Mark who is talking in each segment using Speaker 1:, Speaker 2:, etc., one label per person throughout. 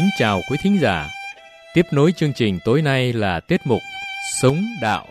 Speaker 1: kính chào quý thính giả. Tiếp nối chương trình tối nay là tiết mục Sống Đạo.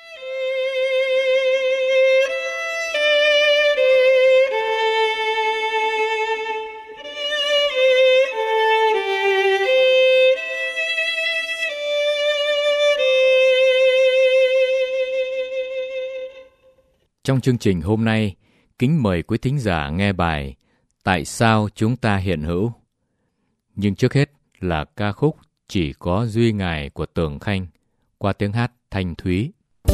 Speaker 1: Trong chương trình hôm nay, kính mời quý thính giả nghe bài Tại sao chúng ta hiện hữu? Nhưng trước hết là ca khúc Chỉ có duy Ngài của Tường Khanh qua tiếng hát thanh thúy.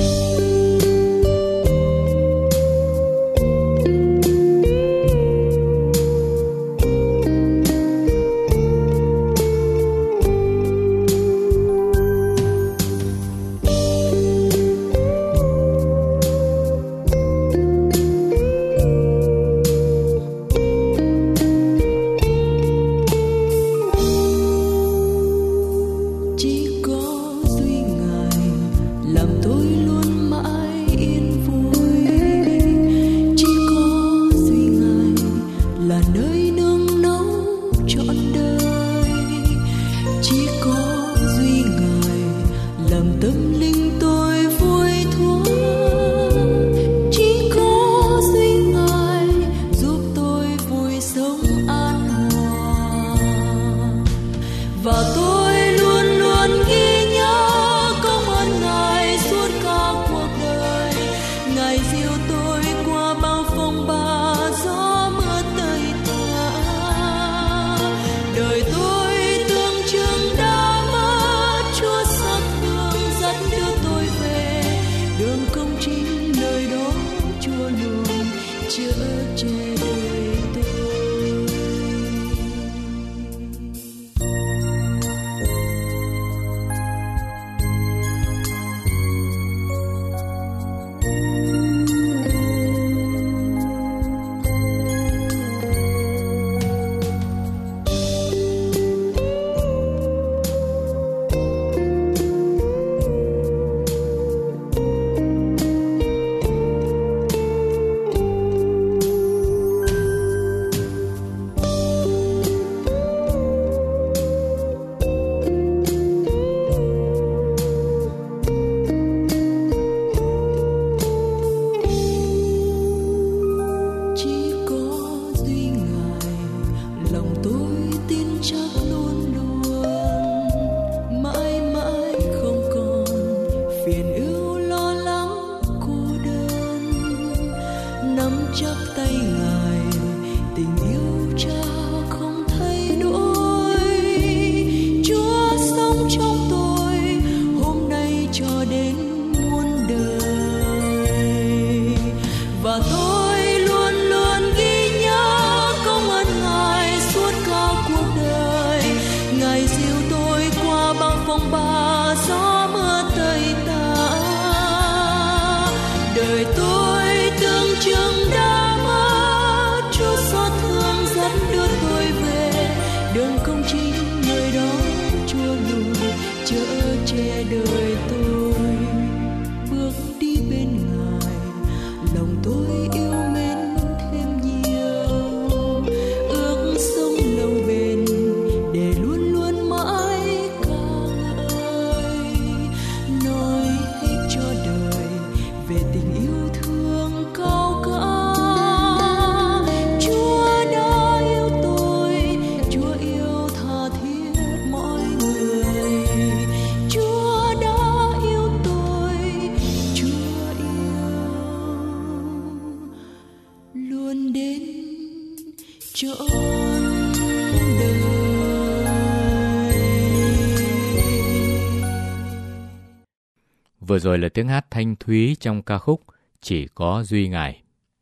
Speaker 1: Vừa rồi là tiếng hát thanh thúy trong ca khúc Chỉ có duy Ngài.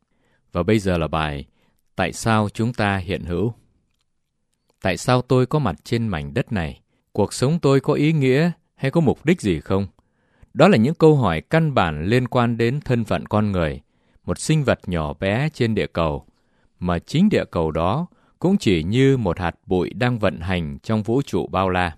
Speaker 1: Và bây giờ là bài Tại sao chúng ta hiện hữu? Tại sao tôi có mặt trên mảnh đất này? Cuộc sống tôi có ý nghĩa hay có mục đích gì không? Đó là những câu hỏi căn bản liên quan đến thân phận con người, một sinh vật nhỏ bé trên địa cầu, mà chính địa cầu đó cũng chỉ như một hạt bụi đang vận hành trong vũ trụ bao la.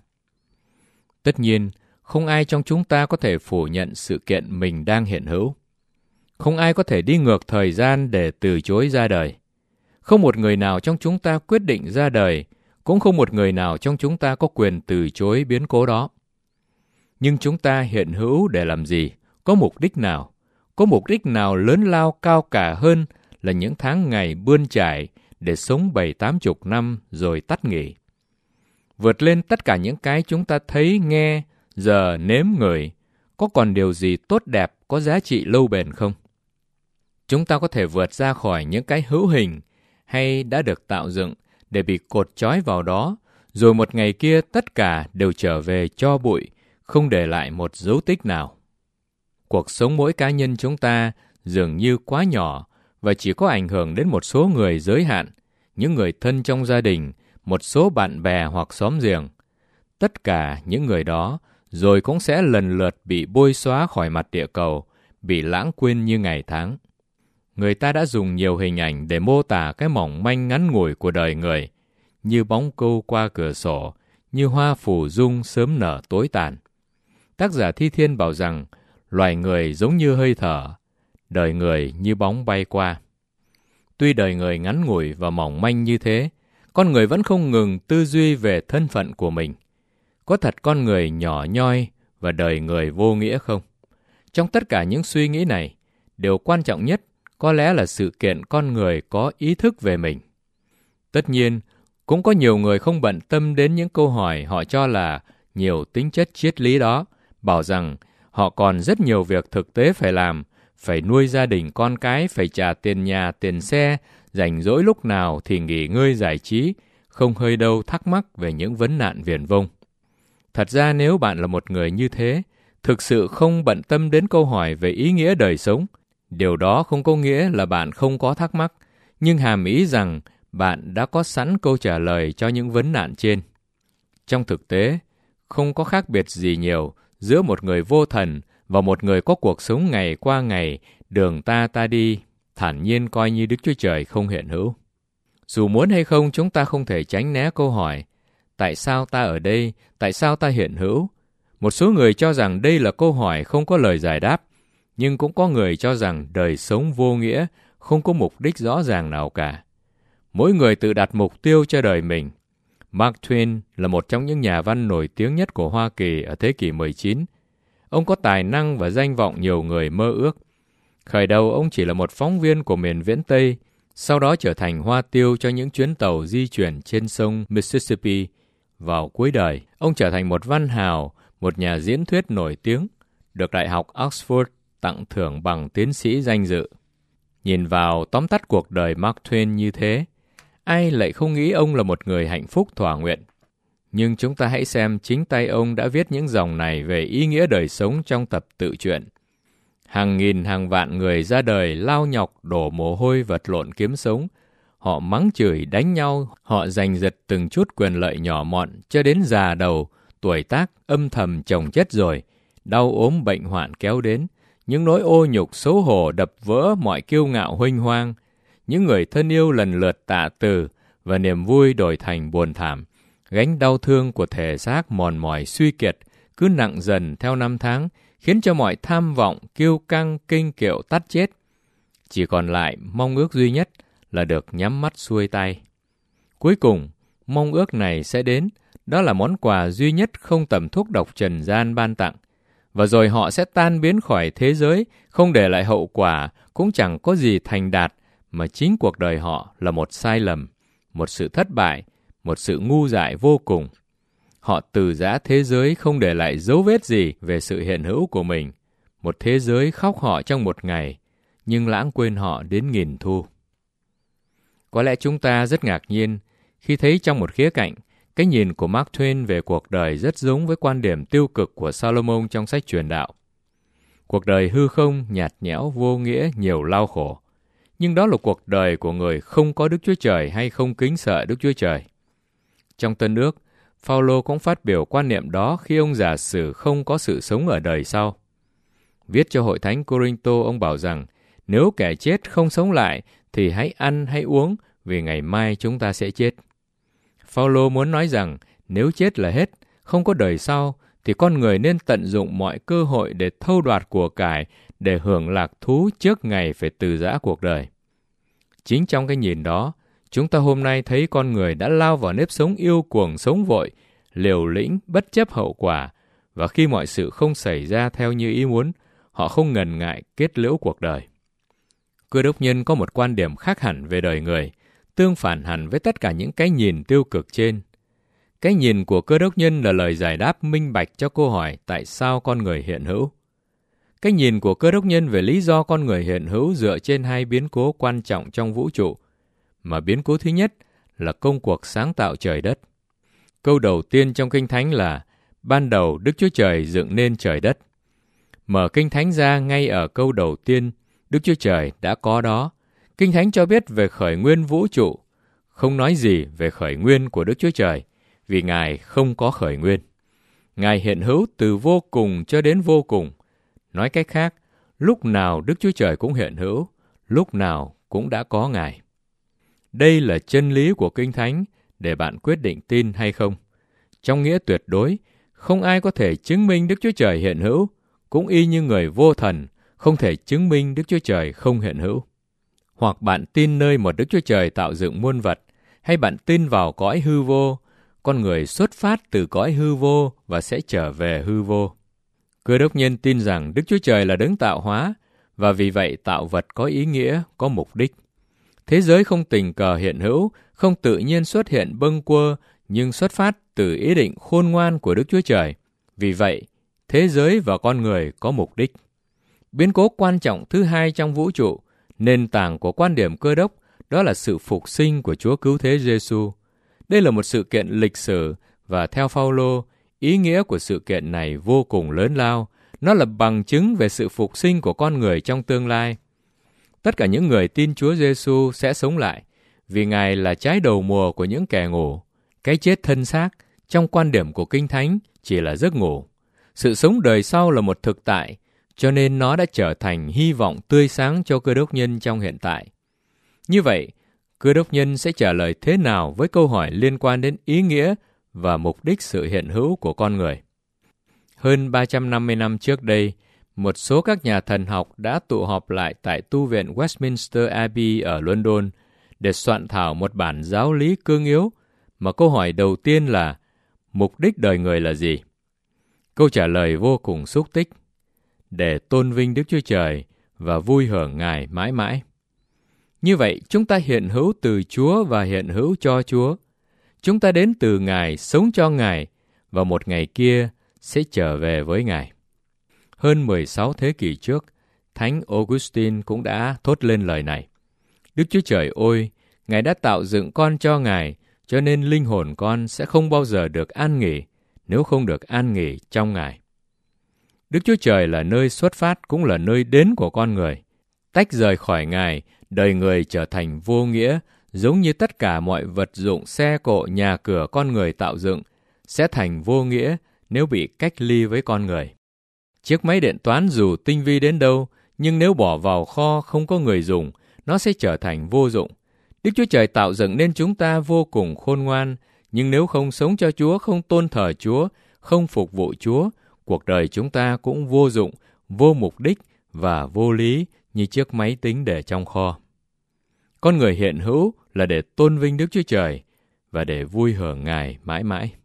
Speaker 1: Tất nhiên, không ai trong chúng ta có thể phủ nhận sự kiện mình đang hiện hữu. Không ai có thể đi ngược thời gian để từ chối ra đời. Không một người nào trong chúng ta quyết định ra đời Cũng không một người nào trong chúng ta có quyền từ chối biến cố đó. Nhưng chúng ta hiện hữu để làm gì? Có mục đích nào? Có mục đích nào lớn lao cao cả hơn là những tháng ngày bươn trải để sống 70-80 năm rồi tắt nghỉ? Vượt lên tất cả những cái chúng ta thấy, nghe, giờ nếm ngửi, có còn điều gì tốt đẹp, có giá trị lâu bền không? Chúng ta có thể vượt ra khỏi những cái hữu hình hay đã được tạo dựng để bị cột trói vào đó, rồi một ngày kia tất cả đều trở về tro bụi, không để lại một dấu tích nào. Cuộc sống mỗi cá nhân chúng ta dường như quá nhỏ và chỉ có ảnh hưởng đến một số người giới hạn, những người thân trong gia đình, một số bạn bè hoặc xóm giềng. Tất cả những người đó rồi cũng sẽ lần lượt bị bôi xóa khỏi mặt địa cầu, bị lãng quên như ngày tháng. Người ta đã dùng nhiều hình ảnh để mô tả cái mỏng manh ngắn ngủi của đời người, như bóng câu qua cửa sổ, như hoa phủ dung sớm nở tối tàn. Tác giả Thi Thiên bảo rằng, loài người giống như hơi thở, đời người như bóng bay qua. Tuy đời người ngắn ngủi và mỏng manh như thế, con người vẫn không ngừng tư duy về thân phận của mình. Có thật con người nhỏ nhoi và đời người vô nghĩa không? Trong tất cả những suy nghĩ này, điều quan trọng nhất có lẽ là sự kiện con người có ý thức về mình. Tất nhiên, cũng có nhiều người không bận tâm đến những câu hỏi họ cho là nhiều tính chất triết lý đó, bảo rằng họ còn rất nhiều việc thực tế phải làm, phải nuôi gia đình con cái, phải trả tiền nhà, tiền xe, rảnh rỗi lúc nào thì nghỉ ngơi giải trí, không hơi đâu thắc mắc về những vấn nạn viển vông. Thật ra nếu bạn là một người như thế, thực sự không bận tâm đến câu hỏi về ý nghĩa đời sống, điều đó không có nghĩa là bạn không có thắc mắc, nhưng hàm ý rằng bạn đã có sẵn câu trả lời cho những vấn nạn trên. Trong thực tế, không có khác biệt gì nhiều giữa một người vô thần và một người có cuộc sống ngày qua ngày, đường ta đi, thản nhiên coi như Đức Chúa Trời không hiện hữu. Dù muốn hay không, chúng ta không thể tránh né câu hỏi, tại sao ta ở đây, tại sao ta hiện hữu? Một số người cho rằng đây là câu hỏi không có lời giải đáp, nhưng cũng có người cho rằng đời sống vô nghĩa, không có mục đích rõ ràng nào cả. Mỗi người tự đặt mục tiêu cho đời mình. Mark Twain là một trong những nhà văn nổi tiếng nhất của Hoa Kỳ ở thế kỷ 19. Ông có tài năng và danh vọng nhiều người mơ ước. Khởi đầu ông chỉ là một phóng viên của miền viễn Tây, sau đó trở thành hoa tiêu cho những chuyến tàu di chuyển trên sông Mississippi. Vào cuối đời, ông trở thành một văn hào, một nhà diễn thuyết nổi tiếng, được Đại học Oxford tặng thưởng bằng tiến sĩ danh dự. Nhìn vào tóm tắt cuộc đời Mark Twain như thế, ai lại không nghĩ ông là một người hạnh phúc thỏa nguyện. Nhưng chúng ta hãy xem chính tay ông đã viết những dòng này về ý nghĩa đời sống trong tập tự truyện. Hàng nghìn hàng vạn người ra đời lao nhọc, đổ mồ hôi vật lộn kiếm sống. Họ mắng chửi, đánh nhau, họ giành giật từng chút quyền lợi nhỏ mọn cho đến già đầu, tuổi tác âm thầm chồng chất rồi, đau ốm bệnh hoạn kéo đến. Những nỗi ô nhục xấu hổ đập vỡ mọi kiêu ngạo huênh hoang. Những người thân yêu lần lượt tạ từ và niềm vui đổi thành buồn thảm. Gánh đau thương của thể xác mòn mỏi suy kiệt cứ nặng dần theo năm tháng, khiến cho mọi tham vọng, kiêu căng, kinh kiệu tắt chết. Chỉ còn lại mong ước duy nhất là được nhắm mắt xuôi tay. Cuối cùng, mong ước này sẽ đến, đó là món quà duy nhất không tầm thuốc độc trần gian ban tặng. Và rồi họ sẽ tan biến khỏi thế giới, không để lại hậu quả, cũng chẳng có gì thành đạt, mà chính cuộc đời họ là một sai lầm, một sự thất bại, một sự ngu dại vô cùng. Họ từ giã thế giới không để lại dấu vết gì về sự hiện hữu của mình. Một thế giới khóc họ trong một ngày, nhưng lãng quên họ đến nghìn thu. Có lẽ chúng ta rất ngạc nhiên khi thấy trong một khía cạnh, cái nhìn của Mark Twain về cuộc đời rất giống với quan điểm tiêu cực của Solomon trong sách Truyền Đạo. Cuộc đời hư không, nhạt nhẽo, vô nghĩa, nhiều lao khổ. Nhưng đó là cuộc đời của người không có Đức Chúa Trời hay không kính sợ Đức Chúa Trời. Trong Tân Ước, Phao-lô cũng phát biểu quan niệm đó khi ông giả sử không có sự sống ở đời sau. Viết cho hội thánh Cô-rinh-tô, ông bảo rằng nếu kẻ chết không sống lại thì hãy ăn hãy uống vì ngày mai chúng ta sẽ chết. Phao-lô muốn nói rằng nếu chết là hết, không có đời sau, thì con người nên tận dụng mọi cơ hội để thâu đoạt của cải, để hưởng lạc thú trước ngày phải từ giã cuộc đời. Chính trong cái nhìn đó, Chúng ta hôm nay thấy con người đã lao vào nếp sống yêu cuồng, sống vội, liều lĩnh, bất chấp hậu quả, và khi mọi sự không xảy ra theo như ý muốn, họ không ngần ngại kết liễu cuộc đời. Cơ đốc nhân có một quan điểm khác hẳn về đời người, tương phản hẳn với tất cả những cái nhìn tiêu cực trên. Cái nhìn của Cơ đốc nhân là lời giải đáp minh bạch cho câu hỏi tại sao con người hiện hữu. Cái nhìn của Cơ đốc nhân về lý do con người hiện hữu dựa trên hai biến cố quan trọng trong vũ trụ, mà biến cố thứ nhất là công cuộc sáng tạo trời đất. Câu đầu tiên trong Kinh Thánh là ban đầu Đức Chúa Trời dựng nên trời đất. Mở Kinh Thánh ra ngay ở câu đầu tiên, Đức Chúa Trời đã có đó. Kinh Thánh cho biết về khởi nguyên vũ trụ, không nói gì về khởi nguyên của Đức Chúa Trời, vì Ngài không có khởi nguyên. Ngài hiện hữu từ vô cùng cho đến vô cùng. Nói cách khác, lúc nào Đức Chúa Trời cũng hiện hữu, lúc nào cũng đã có Ngài. Đây là chân lý của Kinh Thánh để bạn quyết định tin hay không. Trong nghĩa tuyệt đối, không ai có thể chứng minh Đức Chúa Trời hiện hữu, cũng y như người vô thần không thể chứng minh Đức Chúa Trời không hiện hữu. Hoặc bạn tin nơi một Đức Chúa Trời tạo dựng muôn vật, hay bạn tin vào cõi hư vô, con người xuất phát từ cõi hư vô và sẽ trở về hư vô. Cơ đốc nhân tin rằng Đức Chúa Trời là đấng tạo hóa, và vì vậy tạo vật có ý nghĩa, có mục đích. Thế giới không tình cờ hiện hữu, không tự nhiên xuất hiện bâng quơ, nhưng xuất phát từ ý định khôn ngoan của Đức Chúa Trời. Vì vậy, thế giới và con người có mục đích. Biến cố quan trọng thứ hai trong vũ trụ, nền tảng của quan điểm Cơ đốc, đó là sự phục sinh của Chúa Cứu Thế Giêsu. Đây là một sự kiện lịch sử, và theo Phao-lô, ý nghĩa của sự kiện này vô cùng lớn lao. Nó là bằng chứng về sự phục sinh của con người trong tương lai. Tất cả những người tin Chúa Giêsu sẽ sống lại, vì Ngài là trái đầu mùa của những kẻ ngủ. Cái chết thân xác, trong quan điểm của Kinh Thánh, chỉ là giấc ngủ. Sự sống đời sau là một thực tại, cho nên nó đã trở thành hy vọng tươi sáng cho cơ đốc nhân trong hiện tại. Như vậy, cơ đốc nhân sẽ trả lời thế nào với câu hỏi liên quan đến ý nghĩa và mục đích sự hiện hữu của con người? Hơn 350 năm trước đây, một số các nhà thần học đã tụ họp lại tại tu viện Westminster Abbey ở London để soạn thảo một bản giáo lý cương yếu, mà câu hỏi đầu tiên là mục đích đời người là gì? Câu trả lời vô cùng xúc tích: để tôn vinh Đức Chúa Trời và vui hưởng Ngài mãi mãi. Như vậy, chúng ta hiện hữu từ Chúa và hiện hữu cho Chúa. Chúng ta đến từ Ngài, sống cho Ngài, và một ngày kia sẽ trở về với Ngài. Hơn 16 thế kỷ trước, Thánh Augustine cũng đã thốt lên lời này: Đức Chúa Trời ôi, Ngài đã tạo dựng con cho Ngài, cho nên linh hồn con sẽ không bao giờ được an nghỉ, nếu không được an nghỉ trong Ngài. Đức Chúa Trời là nơi xuất phát, cũng là nơi đến của con người. Tách rời khỏi Ngài, đời người trở thành vô nghĩa, giống như tất cả mọi vật dụng, xe cộ, nhà cửa con người tạo dựng, sẽ thành vô nghĩa nếu bị cách ly với con người. Chiếc máy điện toán dù tinh vi đến đâu, nhưng nếu bỏ vào kho không có người dùng, nó sẽ trở thành vô dụng. Đức Chúa Trời tạo dựng nên chúng ta vô cùng khôn ngoan, nhưng nếu không sống cho Chúa, không tôn thờ Chúa, không phục vụ Chúa, cuộc đời chúng ta cũng vô dụng, vô mục đích và vô lý như chiếc máy tính để trong kho. Con người hiện hữu là để tôn vinh Đức Chúa Trời và để vui hưởng Ngài mãi mãi.